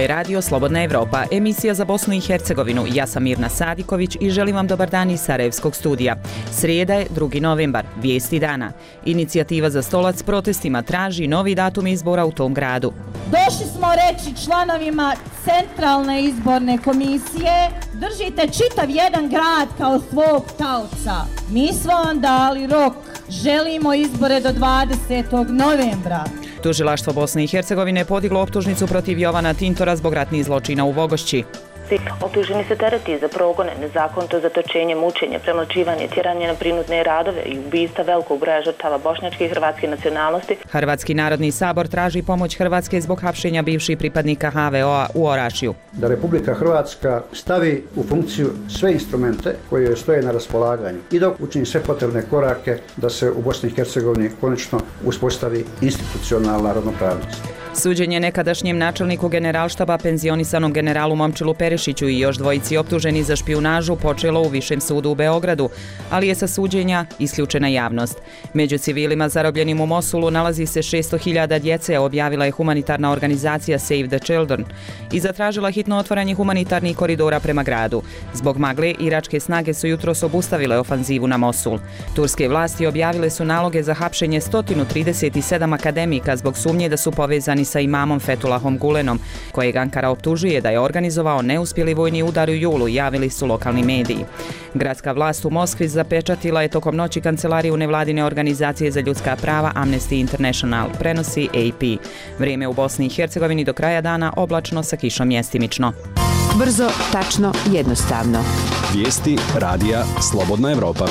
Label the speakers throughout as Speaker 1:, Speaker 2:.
Speaker 1: Ovo je radio Slobodna Evropa, emisija za Bosnu i Hercegovinu. Ja sam Mirna Sadiković i želim vam dobar dan iz Sarajevskog studija. Srijeda je 2. novembar, vijesti dana. Inicijativa za stolac protestima traži novi datum izbora u tom gradu.
Speaker 2: Došli smo reći članovima Centralne izborne komisije, držite čitav jedan grad kao svog taoca. Mi smo vam dali rok, želimo izbore do 20. novembra.
Speaker 1: Tužilaštvo Bosne i Hercegovine podiglo optužnicu protiv Jovana Tintora zbog ratnih zločina u Vogošći.
Speaker 3: Optuženi se tereti za progone, nezakonito zatočenje, mučenje, premlaćivanje, tjeranje na prinudne radove i ubistva velikog broja žrtava bošnjačke i hrvatske nacionalnosti.
Speaker 1: Hrvatski narodni sabor traži pomoć Hrvatske zbog hapšenja bivših pripadnika HVO-a u Orašju.
Speaker 4: Da Republika Hrvatska stavi u funkciju sve instrumente koje joj stoje na raspolaganju i da učini sve potrebne korake da se u Bosni i Hercegovini konačno uspostavi institucionalna ravnopravnost.
Speaker 1: Suđenje nekadašnjem načelniku generalštaba penzionisanom generalu Momčilu Perišiću i još dvojici optuženi za špijunažu počelo u Višem sudu u Beogradu, ali je sa suđenja isključena javnost. Među civilima zarobljenim u Mosulu nalazi se 600.000 djece, objavila je humanitarna organizacija Save the Children i zatražila hitno otvaranje humanitarnih koridora prema gradu. Zbog magle, iračke snage su jutros obustavile ofanzivu na Mosul. Turske vlasti objavile su naloge za hapšenje 137 akademika zbog sumnje da su povezani sa imamom Fethullahom Gulenom, kojeg Ankara optužuje da je organizovao neuspjeli vojni udar u julu, javili su lokalni mediji. Gradska vlast u Moskvi zapečatila je tokom noći kancelariju nevladine organizacije za ljudska prava Amnesty International, prenosi AP. Vrijeme u Bosni i Hercegovini do kraja dana oblačno sa kišom mjestimično.
Speaker 5: Brzo, tačno, jednostavno.
Speaker 6: Vijesti radija Slobodna Evropa.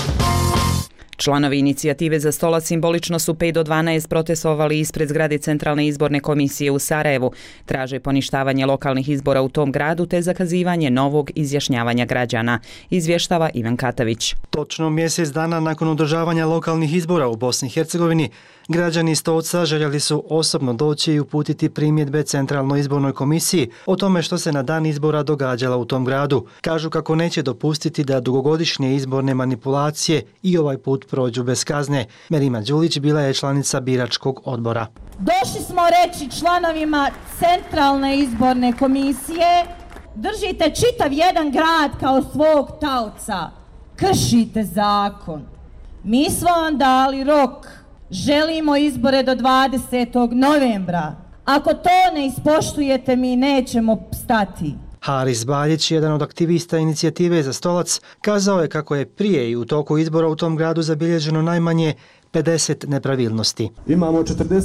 Speaker 1: Članovi inicijative za stolac simbolično su 5 do 12 protestovali ispred zgrade Centralne izborne komisije u Sarajevu. Traže poništavanje lokalnih izbora u tom gradu te zakazivanje novog izjašnjavanja građana, izvještava Ivan Katavić.
Speaker 7: Točno mjesec dana nakon održavanja lokalnih izbora u Bosni i Hercegovini, građani Stolca željeli su osobno doći i uputiti primjedbe Centralnoj izbornoj komisiji o tome što se na dan izbora događalo u tom gradu. Kažu kako neće dopustiti da dugogodišnje izborne manipulacije i ovaj put prođu bez kazne. Merima Đulić bila je članica biračkog odbora.
Speaker 2: Došli smo reći članovima Centralne izborne komisije, držite čitav jedan grad kao svog taoca. Kršite zakon. Mi smo vam dali rok. Želimo izbore do 20. novembra. Ako to ne ispoštujete, mi nećemo stati.
Speaker 7: Haris Baljić, jedan od aktivista inicijative za stolac, kazao je kako je prije i u toku izbora u tom gradu zabilježeno najmanje 50 nepravilnosti.
Speaker 8: Imamo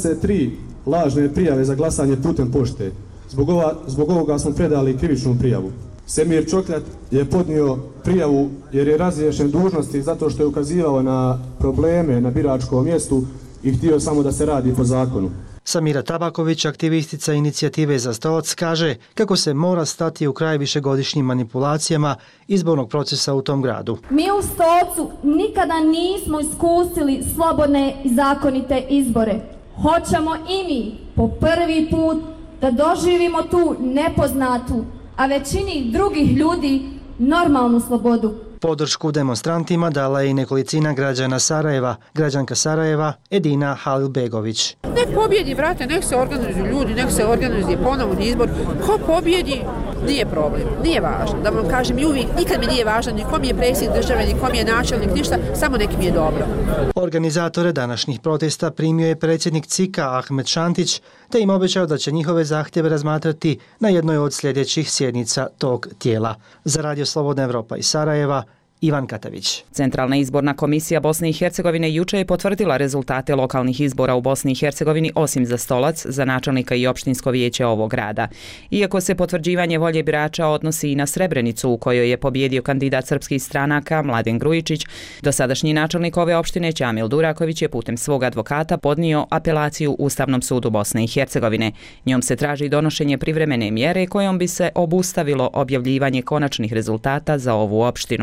Speaker 8: 43 lažne prijave za glasanje putem pošte. Zbog ovoga smo predali krivičnu prijavu. Semir Čokljat je podnio prijavu jer je razriješen dužnosti zato što je ukazivao na probleme na biračkom mjestu i htio samo da se radi po zakonu.
Speaker 7: Samira Tabaković, aktivistica inicijative za stolac, kaže kako se mora stati u kraj višegodišnjim manipulacijama izbornog procesa u tom gradu.
Speaker 9: Mi u Stolcu nikada nismo iskusili slobodne i zakonite izbore. Hoćemo i mi po prvi put da doživimo tu nepoznatu, a većini drugih ljudi normalnu slobodu.
Speaker 7: Podršku demonstrantima dala je i nekolicina građana Sarajeva. Građanka Sarajeva Edina Halilbegović.
Speaker 10: Nek pobjedi, vrate, nek se organizuju ljudi, nek se organizuje ponovni izbor. Ko pobjedi, nije problem, nije važno. Da vam kažem, i uvijek, nikad mi nije važno ni kom je predsjednik države, ni kom je načelnik, ništa, samo nek mi je dobro.
Speaker 7: Organizatore današnjih protesta primio je predsjednik CIK-a Ahmed Šantić, te im obećao da će njihove zahtjeve razmatrati na jednoj od sljedećih sjednica tog tijela. Za Radio Slobodna Evropa iz Sarajeva, Ivan Katavić.
Speaker 1: Centralna izborna komisija Bosne i Hercegovine juče je potvrdila rezultate lokalnih izbora u Bosni i Hercegovini osim za stolac, za načelnika i opštinsko vijeće ovog grada. Iako se potvrđivanje volje birača odnosi i na Srebrenicu u kojoj je pobjedio kandidat srpskih stranaka Mladen Grujičić, dosadašnji načelnik ove opštine Ćamil Duraković je putem svog advokata podnio apelaciju Ustavnom sudu Bosne i Hercegovine. Njom se traži donošenje privremene mjere kojom bi se obustavilo objavljivanje konačnih rezultata za ovu opštinu.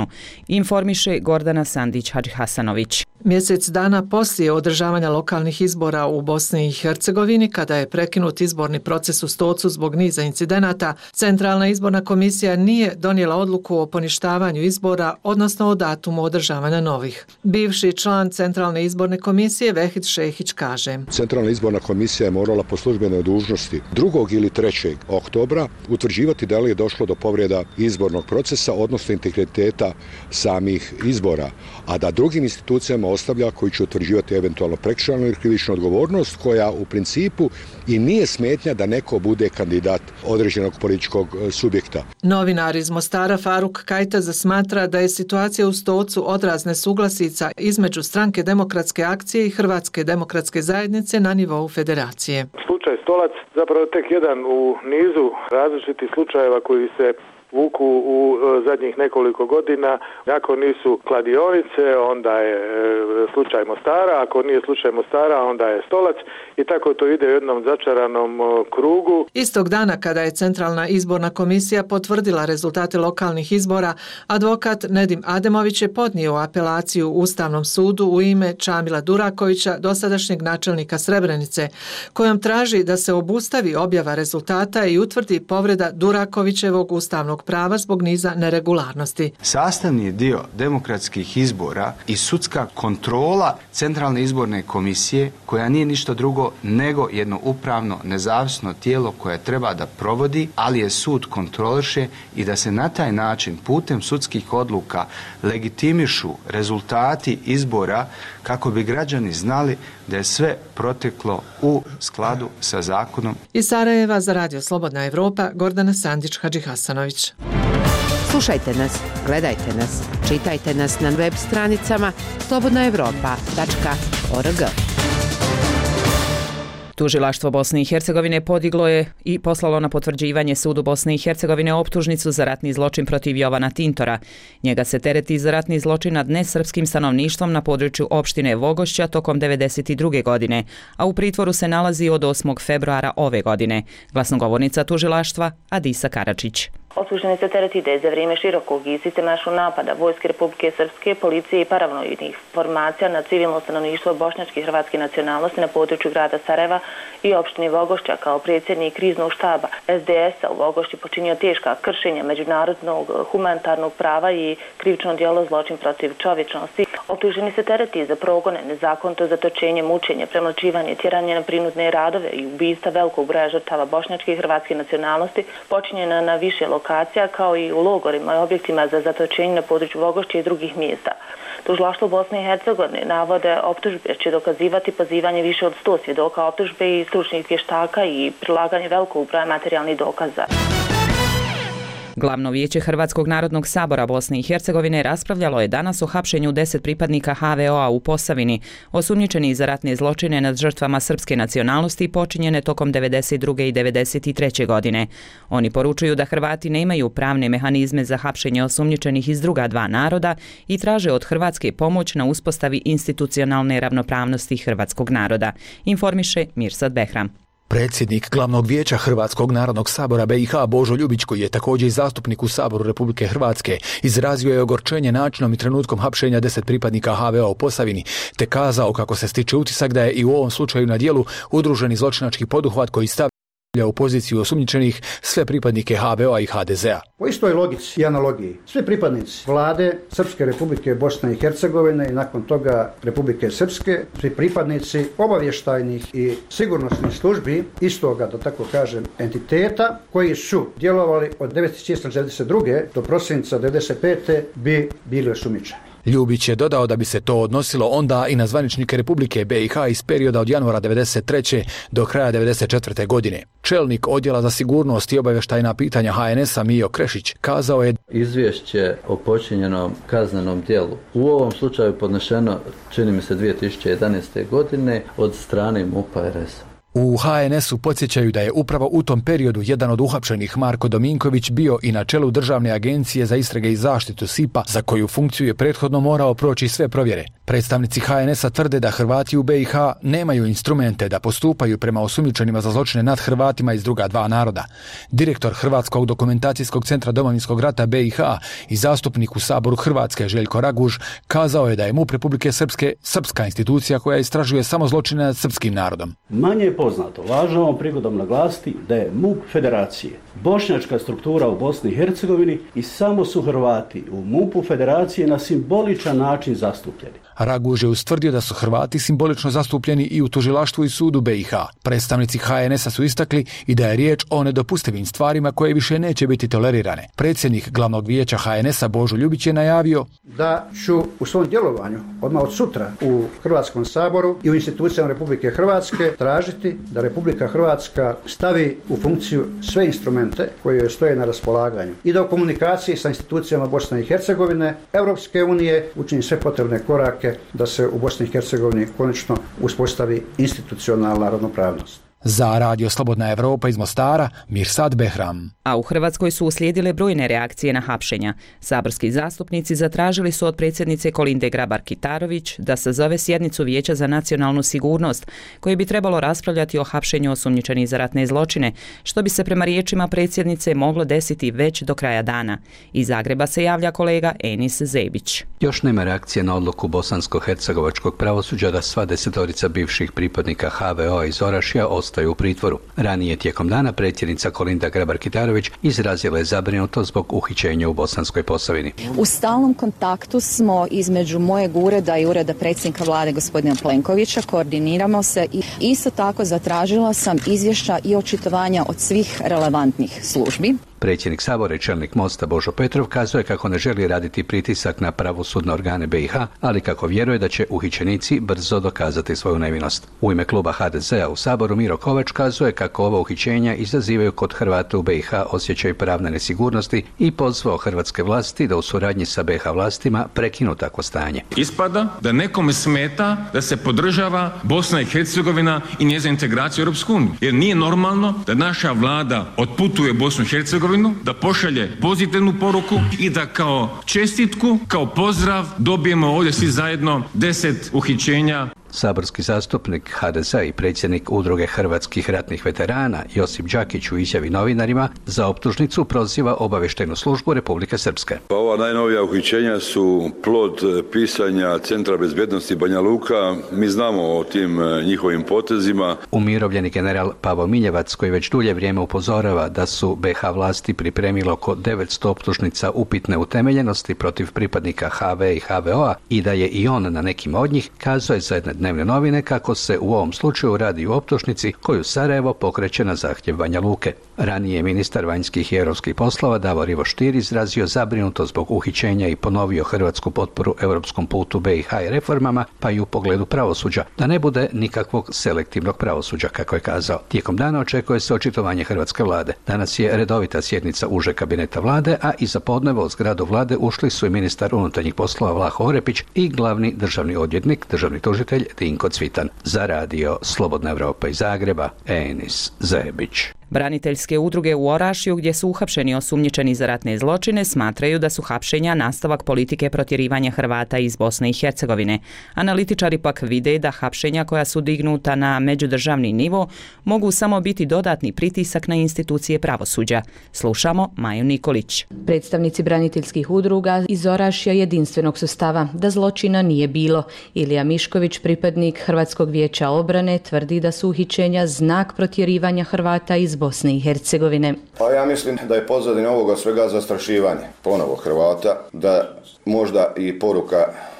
Speaker 1: Informiše Gordana Sandić-Hadžihasanović.
Speaker 11: Mjesec dana poslije održavanja lokalnih izbora u Bosni i Hercegovini, kada je prekinut izborni proces u Stocu zbog niza incidenata, Centralna izborna komisija nije donijela odluku o poništavanju izbora, odnosno o datumu održavanja novih. Bivši član Centralne izborne komisije Vehid Šehić kaže:
Speaker 12: Centralna izborna komisija je morala po službenoj dužnosti 2. ili 3. oktobra utvrđivati da li je došlo do povreda izbornog procesa, odnosno integriteta samih izbora, a da drugim institucijama ostavlja koji će utvrđivati eventualno prekršajnu ili krivičnu odgovornost, koja u principu i nije smetnja da neko bude kandidat određenog političkog subjekta.
Speaker 11: Novinar iz Mostara Faruk Kajtaza smatra da je situacija u Stocu odraz nesuglasica između Stranke demokratske akcije i Hrvatske demokratske zajednice na nivou federacije.
Speaker 13: Slučaj Stolac zapravo tek jedan u nizu različitih slučajeva koji se vuku u zadnjih nekoliko godina. Ako nisu kladionice, onda je slučaj Mostara, ako nije slučaj Mostara, onda je Stolac i tako to ide u jednom začaranom krugu.
Speaker 11: Istog dana kada je Centralna izborna komisija potvrdila rezultate lokalnih izbora, advokat Nedim Ademović je podnio apelaciju Ustavnom sudu u ime Čamila Durakovića, dosadašnjeg načelnika Srebrenice, kojom traži da se obustavi objava rezultata i utvrdi povreda Durakovićevog ustavnog prava zbog niza neregularnosti.
Speaker 14: Sastavni dio demokratskih izbora i sudska kontrola Centralne izborne komisije, koja nije ništa drugo nego jedno upravno nezavisno tijelo koje treba da provodi, ali je sud kontroliše, i da se na taj način putem sudskih odluka legitimišu rezultati izbora kako bi građani znali da je sve proteklo u skladu sa zakonom.
Speaker 11: Iz Sarajeva za Radio Slobodna Evropa, Gordana Sandić-Hadžihasanović.
Speaker 5: Slušajte nas, gledajte nas, čitajte nas na web stranicama slobodnaevropa.org.
Speaker 1: Tužilaštvo Bosne i Hercegovine podiglo je i poslalo na potvrđivanje sudu Bosne i Hercegovine optužnicu za ratni zločin protiv Jovana Tintora. Njega se tereti za ratni zločin nad nesrpskim stanovništvom na području opštine Vogošća tokom 1992. godine, a u pritvoru se nalazi od 8. februara ove godine. Glasnogovornica tužilaštva Adisa Karačić.
Speaker 3: Optuženi se tereti da je za vrijeme širokog i sistematičnog napada Vojske Republike Srpske, policije i paravojnih formacija na civilno stanovništvo bošnjačke i hrvatske nacionalnosti na području grada Sarajeva i opštine Vogošća kao predsjednik kriznog štaba SDS-a u Vogošći počinio teška kršenja međunarodnog humanitarnog prava i krivično djelo zločin protiv čovječnosti. Optuženi se tereti za progone, nezakonito zatočenje, mučenje, premlaćivanje, tjeranje na prinudne radove i ubistva velikog broja žrtava bošnjačke i hrvatske nacionalnosti počinjena na više lokacija, kao i u logorima i objektima za zatočenje na području Vogošća i drugih mjesta. Tužilaštvo Bosne i Hercegovine navode optužbe će dokazivati pozivanje više od 100 svjedoka optužbe i stručnih vještaka i prilaganje velikog broja materijalnih dokaza.
Speaker 1: Glavno vijeće Hrvatskog narodnog sabora Bosne i Hercegovine raspravljalo je danas o hapšenju 10 pripadnika HVO-a u Posavini, osumnjičeni za ratne zločine nad žrtvama srpske nacionalnosti počinjene tokom 1992. i 1993. godine. Oni poručuju da Hrvati nemaju pravne mehanizme za hapšenje osumnjičenih iz druga dva naroda i traže od Hrvatske pomoć na uspostavi institucionalne ravnopravnosti hrvatskog naroda, informiše Mirsad Behram.
Speaker 15: Predsjednik Glavnog vijeća Hrvatskog narodnog sabora BiH Božo Ljubić, koji je također i zastupnik u Saboru Republike Hrvatske, izrazio je ogorčenje načinom i trenutkom hapšenja 10 pripadnika HVO u Posavini, te kazao kako se stiče utisak da je i u ovom slučaju na dijelu udruženi zločinački poduhvat koji stavlja u poziciju osumnjičenih sve pripadnike HVO-a i HDZ-a.
Speaker 4: Po istoj logici i analogiji, svi pripadnici vlade Srpske Republike Bosne i Hercegovine i nakon toga Republike Srpske, svi pripadnici obavještajnih i sigurnosnih službi istoga, da tako kažem, entiteta koji su djelovali od 1992. do prosinca 1995. bi bili osumnjičeni.
Speaker 15: Ljubić je dodao da bi se to odnosilo onda i na zvaničnike Republike BiH iz perioda od januara 1993. do kraja 1994. godine. Čelnik odjela za sigurnost i obavještajna pitanja HNS-a Mijo Krešić kazao je:
Speaker 16: Izvješće o počinjenom kaznenom djelu u ovom slučaju podnešeno, čini mi se, 2011. godine od strane MUP-a RS-a.
Speaker 15: U HNS-u podsjećaju da je upravo u tom periodu jedan od uhapšenih, Marko Dominković, bio i na čelu Državne agencije za istrage i zaštitu SIP-a, za koju funkciju je prethodno morao proći sve provjere. Predstavnici HNS-a tvrde da Hrvati u BiH nemaju instrumente da postupaju prema osumnjičenima za zločine nad Hrvatima iz druga dva naroda. Direktor Hrvatskog dokumentacijskog centra Domovinskog rata BiH i zastupnik u Saboru Hrvatske Željko Raguž kazao je da je MUP Republike Srpske srpska institucija koja istražuje samo zločine nad srpskim narodom.
Speaker 17: Manje je poznato, važno ovom prigodom naglasiti da je MUP Federacije bošnjačka struktura u Bosni i Hercegovini i samo su Hrvati u MUP-u Federacije na simboličan način zastupljeni.
Speaker 15: Raguž je ustvrdio da su Hrvati simbolično zastupljeni i u tužilaštvu i sudu BiH. Predstavnici HNS-a su istakli i da je riječ o nedopustivim stvarima koje više neće biti tolerirane. Predsjednik glavnog vijeća HNS-a Božo Ljubić je najavio
Speaker 4: da ću u svom djelovanju odmah od sutra u Hrvatskom saboru i u institucijama Republike Hrvatske tražiti da Republika Hrvatska stavi u funkciju sve instrumente koje joj stoje na raspolaganju i da u komunikaciji sa institucijama Bosne i Hercegovine, Europske unije učini sve potrebne korake da se u Bosni i Hercegovini konačno uspostavi institucionalna ravnopravnost.
Speaker 15: Za Radio Slobodna Evropa iz Mostara, Mirsad Behram.
Speaker 1: A u Hrvatskoj su uslijedile brojne reakcije na hapšenja. Saborski zastupnici zatražili su od predsjednice Kolinde Grabar-Kitarović da sazove sjednicu Vijeća za nacionalnu sigurnost, koje bi trebalo raspravljati o hapšenju osumnjičenih za ratne zločine, što bi se prema riječima predsjednice moglo desiti već do kraja dana. Iz Zagreba se javlja kolega Enis Zebić.
Speaker 18: Još nema reakcije na odluku bosansko-hercegovačkog pravosuđa da sva 10 bivših pripadnika HVO iz Orašja ostaju u pritvoru. Ranije tijekom dana predsjednica Kolinda Grabar-Kitarović izrazila je zabrinutost zbog uhićenja u Bosanskoj Posavini.
Speaker 19: U stalnom kontaktu smo između mojeg ureda i ureda predsjednika vlade gospodina Plenkovića, koordiniramo se i isto tako zatražila sam izvješća i očitovanja od svih relevantnih službi.
Speaker 18: Predsjednik Sabora i čelnik Mosta Božo Petrov kazuje kako ne želi raditi pritisak na pravosudne organe BiH, ali kako vjeruje da će uhićenici brzo dokazati svoju nevinost. U ime kluba HDZ-a u Saboru Miro Kovač kazuje kako ova uhićenja izazivaju kod Hrvata u BiH osjećaj pravne nesigurnosti i pozvao hrvatske vlasti da u suradnji sa BiH vlastima prekinu takvo stanje.
Speaker 20: Ispada da nekome smeta da se podržava Bosna i Hercegovina i njezina integracija u Europsku uniju. Jer nije normalno da naša vlada otputuje Bosnu i Hercegovinu, da pošalje pozitivnu poruku i da kao čestitku, kao pozdrav dobijemo ovdje svi zajedno 10 uhićenja.
Speaker 18: Saborski zastupnik HDZ-a i predsjednik Udruge hrvatskih ratnih veterana Josip Đakić u izjavi novinarima za optužnicu proziva obavještajnu službu Republike Srpske.
Speaker 21: Ova najnovija uhićenja su plod pisanja Centra bezbjednosti Banja Luka. Mi znamo o tim njihovim potezima.
Speaker 18: Umirovljeni general Pavo Miljevac, koji već dulje vrijeme upozorava da su BiH vlasti pripremilo oko 900 optužnica upitne utemeljenosti protiv pripadnika HV i HVO-a i da je i on na nekim od njih, kazuje za jedne dnevne novine kako se u ovom slučaju radi o optužnici koju Sarajevo pokreće na zahtjev Banja Luke. Ranije ministar vanjskih i europskih poslova Davor Ivo Stier izrazio zabrinutost zbog uhićenja i ponovio hrvatsku potporu europskom putu BiH i reformama, pa i u pogledu pravosuđa, da ne bude nikakvog selektivnog pravosuđa, kako je kazao. Tijekom dana očekuje se očitovanje hrvatske vlade. Danas je redovita sjednica užeg kabineta vlade, a iza podneva u zgradu vlade ušli su i ministar unutarnjih poslova Vlaho Orepić i glavni državni odvjetnik, državni tužitelj Dinko Cvitan. Za Radio Slobodna Evropa iz Zagreba, Enis Zebić.
Speaker 1: Braniteljske udruge u Orašju, gdje su uhapšeni osumnjičeni za ratne zločine, smatraju da su hapšenja nastavak politike protjerivanja Hrvata iz Bosne i Hercegovine. Analitičari pak vide da hapšenja koja su dignuta na međudržavni nivo mogu samo biti dodatni pritisak na institucije pravosuđa. Slušamo Maju Nikolić.
Speaker 22: Predstavnici braniteljskih udruga iz Orašja jedinstvenog su stava da zločina nije bilo. Ilija Mišković, pripadnik Hrvatskog vijeća obrane, tvrdi da su uhićenja znak protjerivanja Hrvata iz Bosne i Hercegovine.
Speaker 23: Pa ja mislim da je pozadina ovoga svega zastrašivanje ponovo Hrvata, da možda i poruka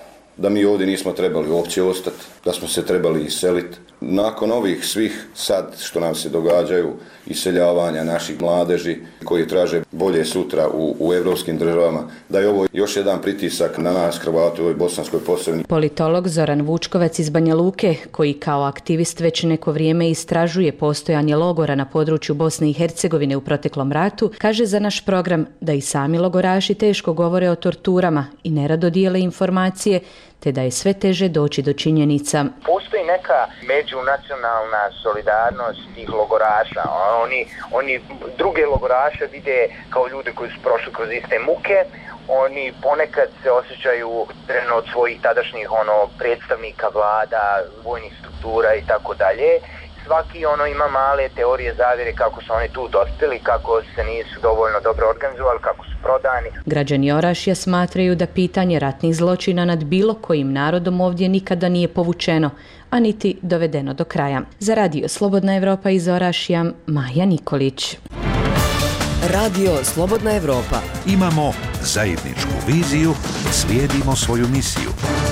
Speaker 23: da mi ovdje nismo trebali uopće ostati, da smo se trebali iseliti. Nakon ovih svih sad što nam se događaju, iseljavanja naših mladeži koji traže bolje sutra u evropskim državama, da je ovo još jedan pritisak na nas Hrvate u ovoj Bosanskoj Posavini.
Speaker 22: Politolog Zoran Vučkovac iz Banja Luke, koji kao aktivist već neko vrijeme istražuje postojanje logora na području Bosne i Hercegovine u proteklom ratu, kaže za naš program da i sami logoraši teško govore o torturama i nerado dijele informacije, te da je sve teže doći do činjenica.
Speaker 24: Postoji neka međunacionalna solidarnost tih logoraša. Oni druge logoraše vide kao ljude koji su prošli kroz iste muke. oni ponekad se osjećaju dreno od svojih tadašnjih predstavnika vlada, vojnih struktura i tako dalje. Svaki ima male teorije zavjere kako su oni tu dospjeli, kako se nisu dovoljno dobro organizovali, kako su prodani.
Speaker 22: Građani Orašja smatraju da pitanje ratnih zločina nad bilo kojim narodom ovdje nikada nije povučeno, a niti dovedeno do kraja. Za Radio Slobodna Evropa iz Orašja, Maja Nikolić.
Speaker 2: Radio Slobodna Evropa.
Speaker 6: Imamo zajedničku viziju, slijedimo svoju misiju.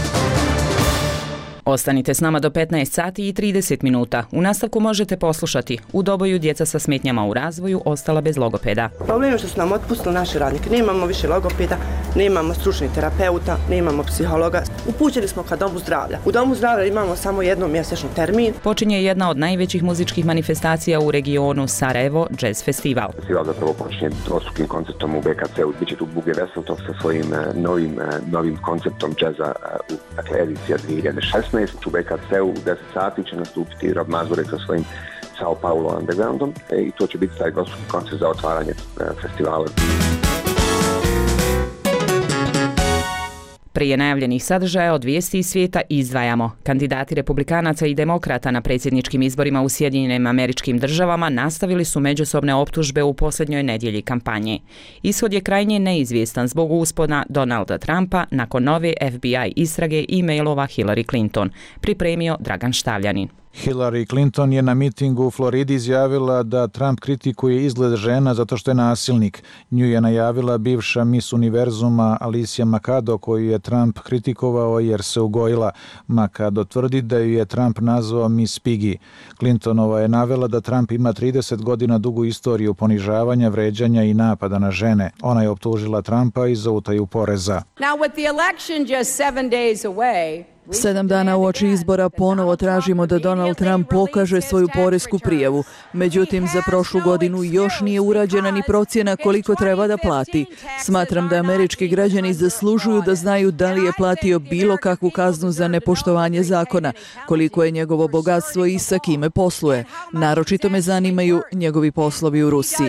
Speaker 1: Ostanite s nama do 15 sati i 30 minuta. U nastavku možete poslušati: u Doboju djeca sa smetnjama u razvoju ostala bez logopeda.
Speaker 8: Problem je što su nam otpustili naše radnike. Nemamo više logopeda, nemamo stručnih terapeuta, nemamo psihologa. Upućeni smo ka Domu zdravlja. U Domu zdravlja imamo samo jednom mjesečni termin.
Speaker 1: Počinje jedna od najvećih muzičkih manifestacija u regionu, Sarajevo Jazz Festival.
Speaker 9: Festival zapravo počinje dvostrukim konceptom u BKC-u. Biće tu Buge Veseltov sa svojim novim konceptom džeza, dakle edicija 2016. U BKC-u u 10 sati će nastupiti Rob Mazurek sa svojim Sao Paulo Undergroundom i to će biti taj dvostruki koncert za otvaranje festivala.
Speaker 1: Prije najavljenih sadržaja od vijesti iz svijeta izdvajamo. Kandidati republikanaca i demokrata na predsjedničkim izborima u Sjedinjenim Američkim Državama nastavili su međusobne optužbe u posljednjoj nedjelji kampanje. Ishod je krajnje neizvjestan zbog uspona Donalda Trumpa nakon nove FBI istrage e-mailova Hillary Clinton, pripremio Dragan Štavljanin.
Speaker 25: Hillary Clinton je na mitingu u Floridi izjavila da Trump kritikuje izgled žena zato što je nasilnik. Nju je najavila bivša Miss Univerzuma Alicia Macado, koju je Trump kritikovao jer se ugojila. Macado tvrdi da ju je Trump nazvao Miss Piggy. Clintonova je navela da Trump ima 30 godina dugu istoriju ponižavanja, vređanja i napada na žene. Ona je optužila Trumpa i za utaju poreza.
Speaker 26: Now with the election just 7 days away,
Speaker 27: 7 dana uoči izbora ponovo tražimo da Donald Trump pokaže svoju poresku prijavu. Međutim, za prošlu godinu još nije urađena ni procjena koliko treba da plati. Smatram da američki građani zaslužuju da znaju da li je platio bilo kakvu kaznu za nepoštovanje zakona, koliko je njegovo bogatstvo i sa kime posluje. Naročito me zanimaju njegovi poslovi u Rusiji.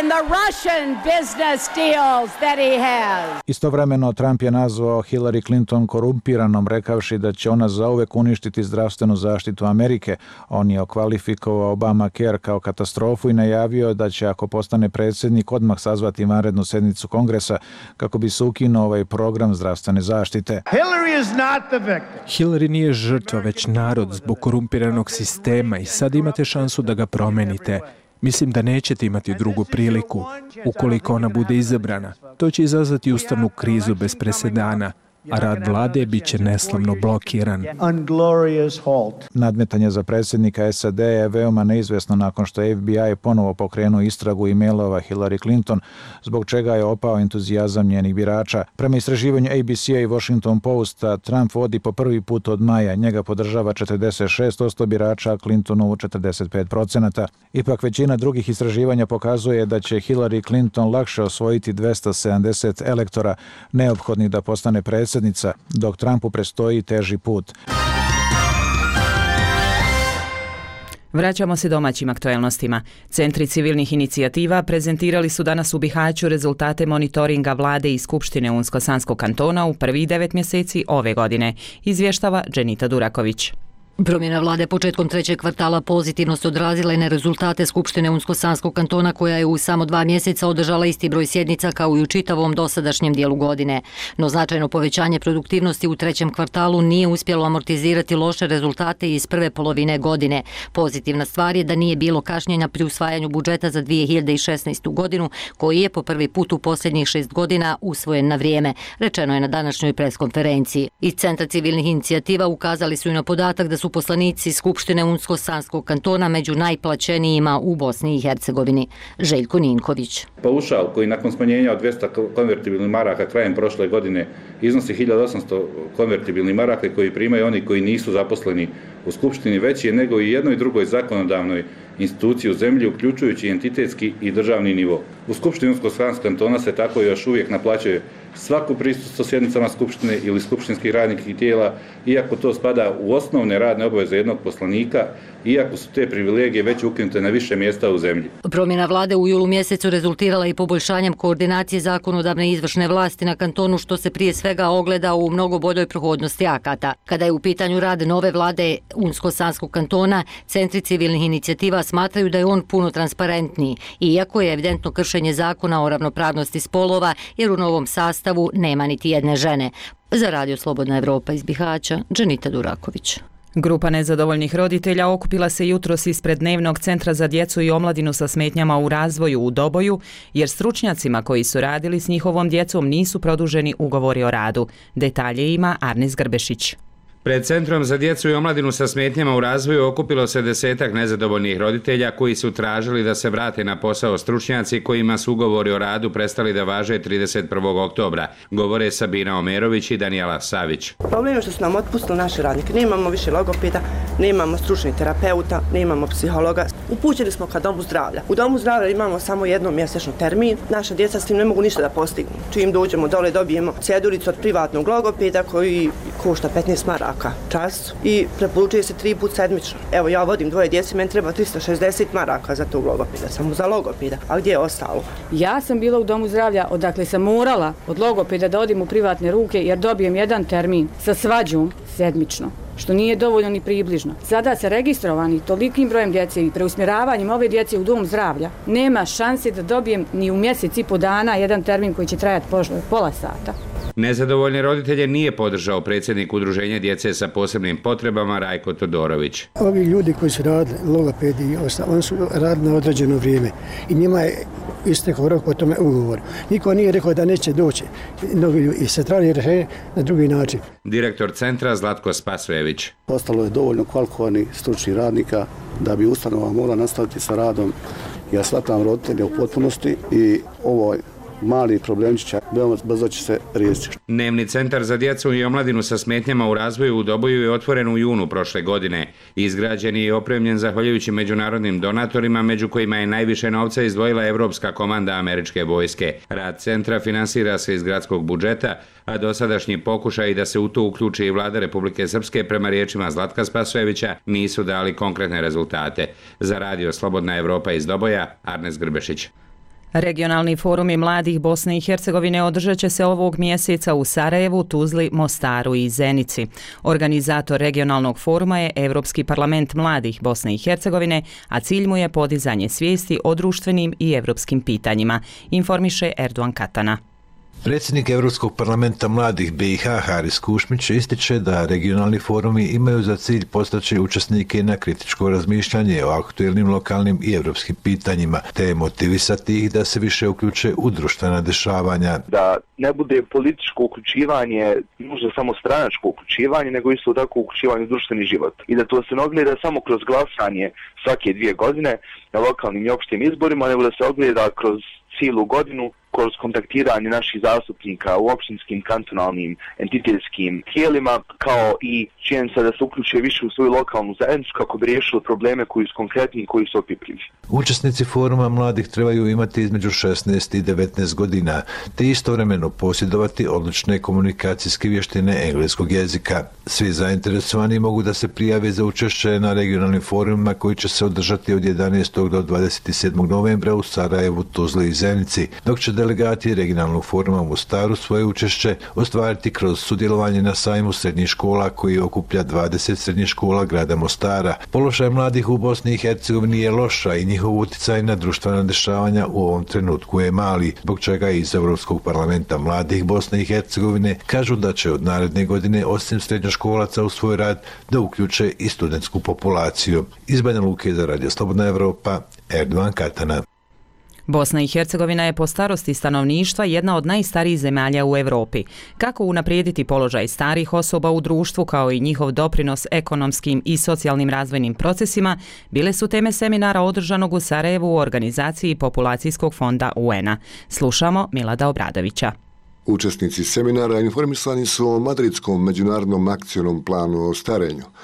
Speaker 25: Istovremeno Trump je nazvao Hillary Clinton korumpiranom, rekavši da će ona zauvek uništiti zdravstvenu zaštitu Amerike. On je okvalifikovao Obamacare kao katastrofu i najavio da će, ako postane predsjednik, odmah sazvati vanrednu sednicu Kongresa kako bi se ukinuo ovaj program zdravstvene zaštite.
Speaker 28: Hillary nije žrtva, već narod zbog korumpiranog sistema i sad imate šansu da ga promenite. Mislim da nećete imati drugu priliku. Ukoliko ona bude izabrana, to će izazvati ustavnu krizu bez presedana, a rad vlade bit će neslavno blokiran.
Speaker 25: Nadmetanje za predsjednika SAD je veoma neizvjesno nakon što je FBI ponovo pokrenuo istragu e-mailova Hillary Clinton, zbog čega je opao entuzijazam njenih birača. Prema istraživanju ABC-a i Washington Posta, Trump vodi po prvi put od maja. Njega podržava 46% birača, a Clintonovu 45%. Ipak većina drugih istraživanja pokazuje da će Hillary Clinton lakše osvojiti 270 elektora neophodnih da postane predsjednica, dok Trumpu predstoji teži put.
Speaker 1: Vraćamo se domaćim aktuelnostima. Centri civilnih inicijativa prezentirali su danas u Bihaću rezultate monitoringa vlade i Skupštine Unsko-Sanskog kantona u prvih 9 mjeseci ove godine, izvještava Dženita Duraković.
Speaker 29: Promjena vlade početkom trećeg kvartala pozitivno se odrazila i na rezultate Skupštine Unsko-Sanskog kantona, koja je u samo 2 mjeseca održala isti broj sjednica kao i u čitavom dosadašnjem dijelu godine. No značajno povećanje produktivnosti u trećem kvartalu nije uspjelo amortizirati loše rezultate iz prve polovine godine. Pozitivna stvar je da nije bilo kašnjenja pri usvajanju budžeta za 2016. godinu, koji je po prvi put u posljednjih 6 godina usvojen na vrijeme, rečeno je na današnjoj preskonferenciji. Iz Centra civilnih inicijativa ukazali su i na podatak da su poslanici Skupštine Unsko-Sanskog kantona među najplaćenijima u Bosni i Hercegovini. Željko Ninković.
Speaker 30: Paušal koji nakon smanjenja od 200 konvertibilnih maraka krajem prošle godine iznosi 1800 konvertibilnih maraka koji primaju oni koji nisu zaposleni u Skupštini veći je nego i jednoj drugoj zakonodavnoj instituciji u zemlji, uključujući entitetski i državni nivo. U Skupštini Unsko-sanskog kantona se tako još uvijek naplaćuje svako prisustvo sjednicama Skupštine ili skupštinskih radnih tijela, iako to spada u osnovne radne obaveze jednog poslanika, iako su te privilegije već ukinute na više mjesta u zemlji.
Speaker 29: Promjena vlade u julu mjesecu rezultirala i poboljšanjem koordinacije zakonodavne i izvršne vlasti na kantonu, što se prije svega ogleda u mnogo boljoj prohodnosti akata. Kada je u pitanju rad nove vlade Unsko-sanskog kantona, centri civilnih inicijativa smatraju da je on puno transparentniji, iako je evidentno kršenje zakona o ravnopravnosti spolova, jer u novom sastavu nema niti jedne žene. Za Radio Slobodna Evropa iz Bihaća, Dženita Duraković.
Speaker 1: Grupa nezadovoljnih roditelja okupila se jutros ispred Dnevnog centra za djecu i omladinu sa smetnjama u razvoju u Doboju, jer stručnjacima koji su radili s njihovom djecom nisu produženi ugovori o radu. Detalje ima Arnis Grbešić.
Speaker 3: Pred Centrom za djecu i omladinu sa smetnjama u razvoju okupilo se 10-ak nezadovoljnih roditelja koji su tražili da se vrate na posao stručnjaci kojima su ugovori o radu prestali da važe 31. oktobra, govore Sabina Omerović i Danijela Savić.
Speaker 8: Problem je što su nam otpustili naše radnike. Nemamo više logopeda, nemamo stručnih terapeuta, nemamo psihologa. Upućeni smo ka domu zdravlja. U domu zdravlja imamo samo jednom mjesečno termin. Naša djeca s tim ne mogu ništa da postignu. Čim dođemo dole dobijemo ceduljicu od privatnog logopeda koji košta 15 maraka čas i preporučuje se 3 puta sedmično. Evo, ja vodim 2 djece, meni treba 360 maraka za tog logopeda, samo za logopeda. A gdje je ostalo?
Speaker 26: Ja sam bila u domu zdravlja, odakle sam morala od logopeda da odim u privatne ruke jer dobijem jedan termin sa svađom sedmično, što nije dovoljno ni približno. Sada se registrovani tolikim brojem djece i preusmjeravanjem ove djece u dom zdravlja nema šanse da dobijem ni u mjesec i po dana jedan termin koji će trajati pola sata.
Speaker 3: Nezadovoljne roditelje nije podržao predsjednik Udruženja djece sa posebnim potrebama Rajko Todorović.
Speaker 5: Ovi ljudi koji su radili logopedi i ostalo, oni su radili na određeno vrijeme i njima je istekao rok po tome ugovoru. Niko nije rekao da neće doći novi ljudi i se traži rješenje na drugi način.
Speaker 3: Direktor centra Zlatko Spasojević.
Speaker 7: Ostalo je dovoljno kvalifikovanih stručnih radnika da bi ustanova mogla nastaviti sa radom. Ja shvatam roditelje u potpunosti i ovo mali problemčić, veoma brzo će se riješiti.
Speaker 3: Dnevni centar za djecu i omladinu sa smetnjama u razvoju u Doboju je otvoren u junu prošle godine. Izgrađen je i opremljen zahvaljujući međunarodnim donatorima, među kojima je najviše novca izdvojila Evropska komanda američke vojske. Rad centra finansira se iz gradskog budžeta, a dosadašnji pokušaj da se u to uključi i vlada Republike Srpske, prema riječima Zlatka Spasojevića, nisu dali konkretne rezultate. Za Radio Slobodna Evropa iz Doboja, Arnes Grbešić.
Speaker 1: Regionalni forumi mladih Bosne i Hercegovine održat će se ovog mjeseca u Sarajevu, Tuzli, Mostaru i Zenici. Organizator regionalnog foruma je Evropski parlament mladih Bosne i Hercegovine, a cilj mu je podizanje svijesti o društvenim i evropskim pitanjima, informiše Erdogan Katana.
Speaker 10: Predsjednik Europskog parlamenta mladih BiH Haris Kušmić ističe da regionalni forumi imaju za cilj postaći učesnike na kritičko razmišljanje o aktuelnim lokalnim i europskim pitanjima, te motivisati ih da se više uključe u društvena dešavanja.
Speaker 11: Da ne bude političko uključivanje, možda samo stranačko uključivanje, nego isto tako uključivanje u društveni život. I da to se ne ogleda samo kroz glasanje svake 2 godine na lokalnim i opštim izborima, nego da se ogleda kroz cijelu godinu, kroz kontaktiranje naših zastupnika u opštinskim, kantonalnim, entitetskim tijelima, kao i činjenica da se uključe više u svoju lokalnu zajednicu kako bi riješili probleme koji su konkretni i koji su opipljivi.
Speaker 10: Učesnici foruma mladih trebaju imati između 16 i 19 godina, te istovremeno posjedovati odlične komunikacijske vještine engleskog jezika. Svi zainteresovani mogu da se prijave za učešće na regionalnim forumima koji će se održati od 11. do 27. novembra u Sarajevu, Tuzli i Zenici, dok će delegati regionalnog foruma u Mostaru svoje učešće ostvariti kroz sudjelovanje na sajmu srednjih škola koji okuplja 20 srednjih škola grada Mostara. Položaj mladih u Bosni i Hercegovini je loša i njihov utjecaj na društvena dešavanja u ovom trenutku je mali, zbog čega iz Europskog parlamenta mladih Bosne i Hercegovine kažu da će od naredne godine osim srednjoškolaca u svoj rad da uključe i studentsku populaciju. Iz Banja Luke za Radio Slobodna Evropa, Erdogan Katana.
Speaker 1: Bosna i Hercegovina je po starosti stanovništva jedna od najstarijih zemalja u Europi. Kako unaprijediti položaj starih osoba u društvu kao i njihov doprinos ekonomskim i socijalnim razvojnim procesima bile su teme seminara održanog u Sarajevu u organizaciji Populacijskog fonda UN-a. Slušamo Milada Obradovića.
Speaker 12: Učesnici seminara informisani su o Madridskom međunarodnom akcionom planu o starenju.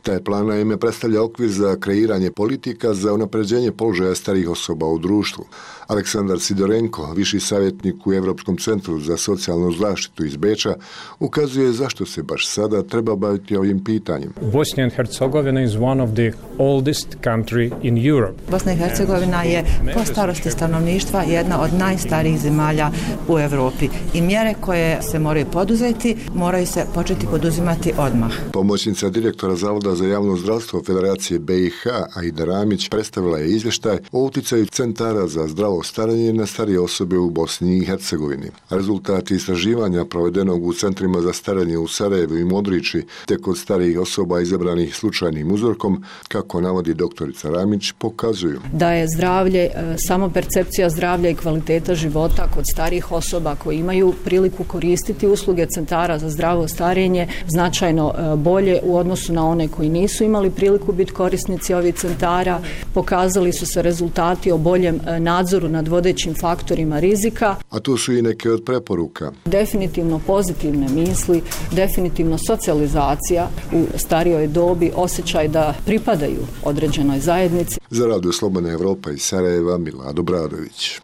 Speaker 4: Taj plan naime predstavlja okvir za kreiranje politika za unapređenje položaja starijih osoba u društvu. Aleksandar Sidorenko, viši savjetnik u Europskom centru za socijalnu zaštitu iz Beča, ukazuje zašto se baš sada treba baviti ovim pitanjem.
Speaker 12: Bosnia and Herzegovina is one of the oldest country in Europe.
Speaker 13: Bosna i Hercegovina je po starosti stanovništva jedna od najstarijih zemalja u Europi i mjere koje se moraju poduzeti moraju se početi poduzimati odmah.
Speaker 4: Pomoćnica direktora Zavoda za javno zdravstvo Federacije BiH Aida Ramić predstavila je izvještaj o utjecaju centara za zdravo starenje na starije osobe u Bosni i Hercegovini. Rezultati istraživanja provedenog u centrima za starenje u Sarajevu i Modriči te kod starijih osoba izabranih slučajnim uzorkom, kako navodi doktorica Ramić, pokazuju
Speaker 14: da je zdravlje, samo percepcija zdravlja i kvaliteta života kod starijih osoba koji imaju priliku koristiti usluge centara za zdravo starenje značajno bolje u odnosu na one koji nisu imali priliku biti korisnici ovih centara. Pokazali su se rezultati o boljem nadzoru nad vodećim faktorima rizika.
Speaker 4: A tu su i neke od preporuka.
Speaker 14: Definitivno pozitivne misli, definitivno socijalizacija u starijoj dobi, osjećaj da pripadaju određenoj zajednici.
Speaker 4: Za Radio Slobodna Evropa iz Sarajeva, Milado Bradović.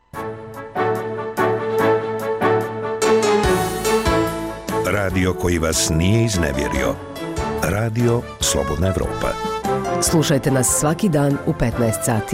Speaker 6: Radio koji vas nije iznevjerio. Radio Slobodna Evropa.
Speaker 2: Slušajte nas svaki dan u 15 sati.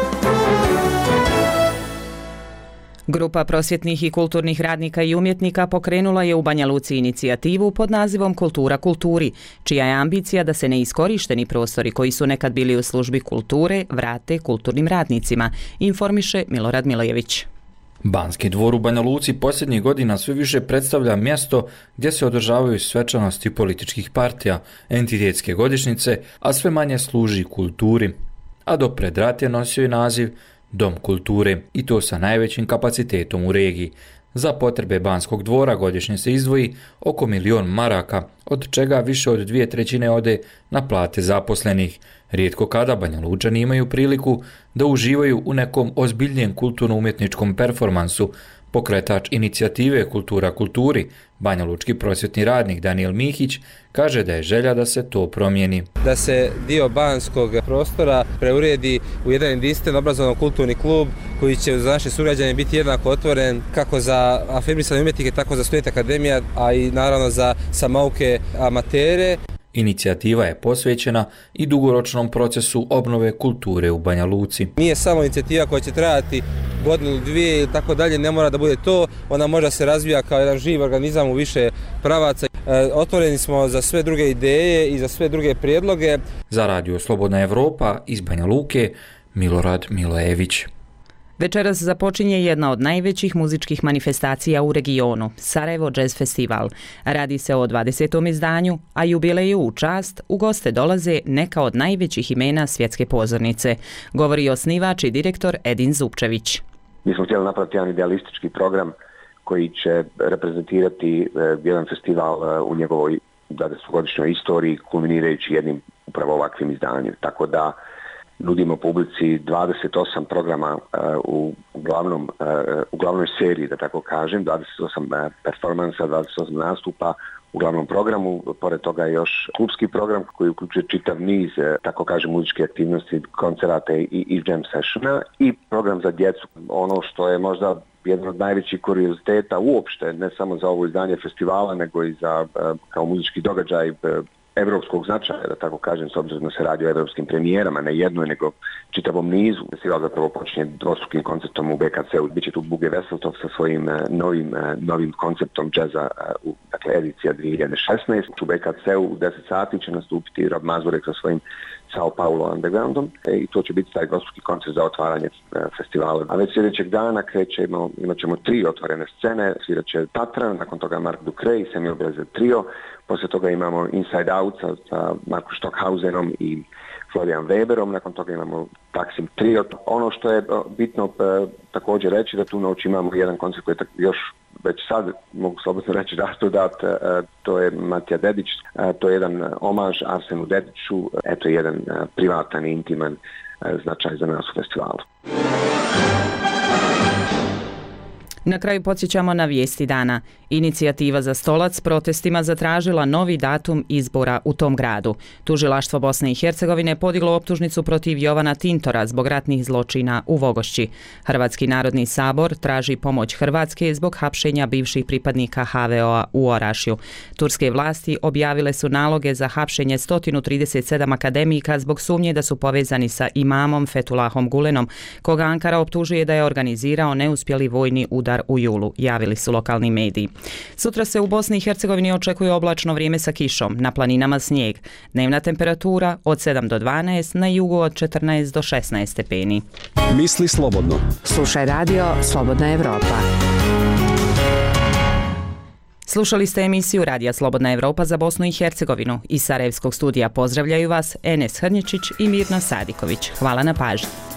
Speaker 1: Grupa prosvjetnih i kulturnih radnika i umjetnika pokrenula je u Banja Luci inicijativu pod nazivom Kultura kulturi, čija je ambicija da se neiskorišteni prostori koji su nekad bili u službi kulture vrate kulturnim radnicima, informiše Milorad Milojević.
Speaker 15: Banski dvor u Banja Luci posljednjih godina sve više predstavlja mjesto gdje se održavaju svečanosti političkih partija, entitetske godišnjice, a sve manje služi kulturi. A do pred rat je nosio i naziv Dom kulture, i to sa najvećim kapacitetom u regiji. Za potrebe Banskog dvora godišnje se izdvoji oko 1.000.000 maraka, od čega više od 2/3 ode na plate zaposlenih. Rijetko kada Banja Lučani imaju priliku da uživaju u nekom ozbiljnijem kulturno-umjetničkom performansu. Pokretač inicijative Kultura kulturi, banjalučki prosvjetni radnik Daniel Mihić, kaže da je želja da se to promijeni.
Speaker 16: Da se dio banskog prostora preuredi u jedan jedinstven obrazovno kulturni klub koji će za naše sugrađane biti jednako otvoren kako za afirmisane umjetnike, tako za studente akademija, a i naravno za samouke amatere.
Speaker 15: Inicijativa je posvećena i dugoročnom procesu obnove kulture u Banja Luci.
Speaker 16: Nije samo inicijativa koja će trajati godinu ili dvije ili tako dalje, ne mora da bude to, ona može se razvija kao jedan živ organizam u više pravaca. Otvoreni smo za sve druge ideje i za sve druge prijedloge.
Speaker 15: Za Radio Slobodna Evropa iz Banja Luke, Milorad Milojević.
Speaker 1: Večeras započinje jedna od najvećih muzičkih manifestacija u regionu, Sarajevo Jazz Festival. Radi se o 20. izdanju, a jubileju u čast u goste dolaze neka od najvećih imena svjetske pozornice, govori osnivač i direktor Edin Zupčević.
Speaker 9: Mi smo htjeli napraviti jedan idealistički program koji će reprezentirati jedan festival u njegovoj 20-godišnjoj istoriji, kulminirajući jednim upravo ovakvim izdanjem. Tako da nudimo publici 28 programa u glavnoj seriji, da tako kažem, 28 performansa, 28 nastupa u glavnom programu. Pored toga je još klubski program koji uključuje čitav niz, tako kažem, muzičke aktivnosti, koncerata i jam sessiona, i program za djecu. Ono što je možda jedan od najvećih kurioziteta uopšte, ne samo za ovo izdanje festivala, nego i za kao muzički događaj evropskog značaja, da tako kažem, s obzirom da se radi o evropskim premijerama, ne jednoj, nego čitavom nizu. Festival zapravo počinje dvostrukim koncertom u BKC-u. Biće tu Buge Veseltov sa svojim novim konceptom džeza, dakle edicija 2016. U BKC-u u 10 sati će nastupiti Rob Mazurek sa svojim Sao Paulo Undergroundom, i to će biti taj dvostruki koncert za otvaranje festivala. A već sljedećeg dana imat ćemo 3 otvorene scene, svirat će Tatran, nakon toga Mark Ducre i Samuel Blazer trio, poslije toga imamo Inside Out sa Marku Stockhausenom i Florian Weberom, nakon toga imamo Taksim trio. Ono što je bitno također reći, da tu noć imamo jedan koncert koji je još već sad, mogu slobodno reći, to je Matija Dedić, to je jedan omaž Arsenu Dediću, eto jedan privatan i intiman značaj za nas u festivalu.
Speaker 1: Na kraju podsjećamo na vijesti dana. Inicijativa za Stolac protestima zatražila novi datum izbora u tom gradu. Tužilaštvo Bosne i Hercegovine podiglo optužnicu protiv Jovana Tintora zbog ratnih zločina u Vogošći. Hrvatski narodni sabor traži pomoć Hrvatske zbog hapšenja bivših pripadnika HVO-a u Orašju. Turske vlasti objavile su naloge za hapšenje 137 akademika zbog sumnje da su povezani sa imamom Fetulahom Gulenom, koga Ankara optužuje da je organizirao neuspjeli vojni udar u julu, javili su lokalni mediji. Sutra se u Bosni i Hercegovini očekuje oblačno vrijeme sa kišom, na planinama snijeg. Dnevna temperatura od 7 do 12, na jugu od 14 do 16 stepeni.
Speaker 17: Misli slobodno.
Speaker 2: Slušaj radio Slobodna Evropa.
Speaker 1: Slušali ste emisiju Radija Slobodna Evropa za Bosnu i Hercegovinu. Iz Sarajevskog studija pozdravljaju vas Enes Hrnječić i Mirno Sadiković. Hvala na pažnji.